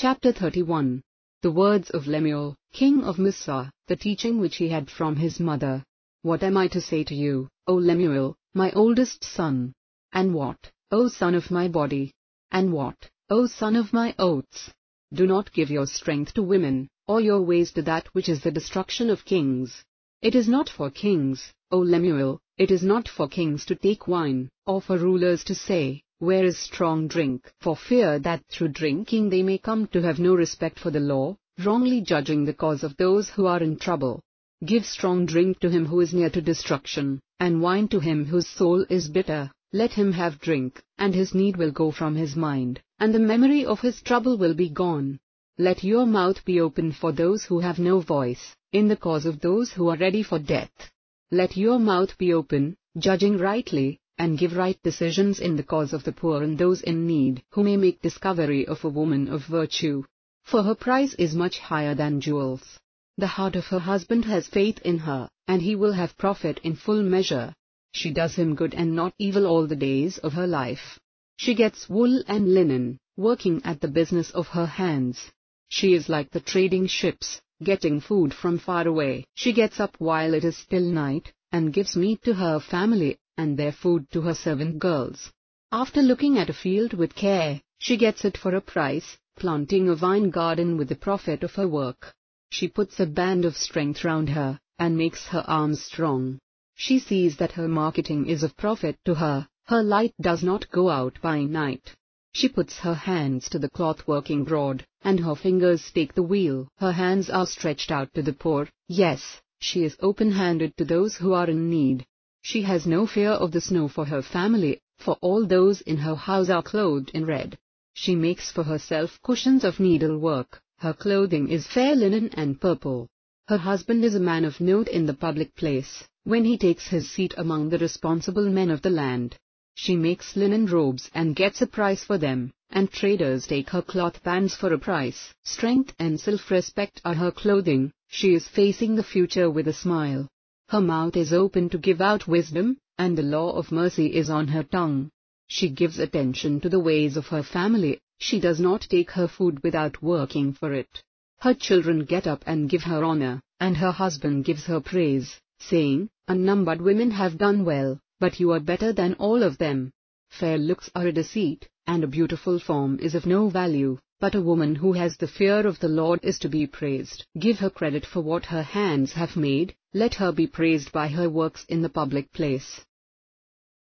Chapter 31. The words of Lemuel, king of Misra, the teaching which he had from his mother. What am I to say to you, O Lemuel, my oldest son? And what, O son of my body? And what, O son of my oaths? Do not give your strength to women, or your ways to that which is the destruction of kings. It is not for kings, O Lemuel, it is not for kings to take wine, or for rulers to say, where is strong drink, for fear that through drinking they may come to have no respect for the law, wrongly judging the cause of those who are in trouble. Give strong drink to him who is near to destruction, and wine to him whose soul is bitter. Let him have drink, and his need will go from his mind, and the memory of his trouble will be gone. Let your mouth be open for those who have no voice, in the cause of those who are ready for death. Let your mouth be open, judging rightly, and give right decisions in the cause of the poor and those in need, who may make discovery of a woman of virtue. For her price is much higher than jewels. The heart of her husband has faith in her, and he will have profit in full measure. She does him good and not evil all the days of her life. She gets wool and linen, working at the business of her hands. She is like the trading ships, getting food from far away. She gets up while it is still night, and gives meat to her family, and their food to her servant girls. After looking at a field with care, she gets it for a price, planting a vine garden with the profit of her work. She puts a band of strength round her, and makes her arms strong. She sees that her marketing is of profit to her, her light does not go out by night. She puts her hands to the cloth working broad, and her fingers take the wheel. Her hands are stretched out to the poor, yes, she is open-handed to those who are in need. She has no fear of the snow for her family, for all those in her house are clothed in red. She makes for herself cushions of needlework, her clothing is fair linen and purple. Her husband is a man of note in the public place, when he takes his seat among the responsible men of the land. She makes linen robes and gets a price for them, and traders take her cloth bands for a price. Strength and self-respect are her clothing, she is facing the future with a smile. Her mouth is open to give out wisdom, and the law of mercy is on her tongue. She gives attention to the ways of her family, she does not take her food without working for it. Her children get up and give her honor, and her husband gives her praise, saying, unnumbered women have done well, but you are better than all of them. Fair looks are a deceit, and a beautiful form is of no value, but a woman who has the fear of the Lord is to be praised. Give her credit for what her hands have made, let her be praised by her works in the public place.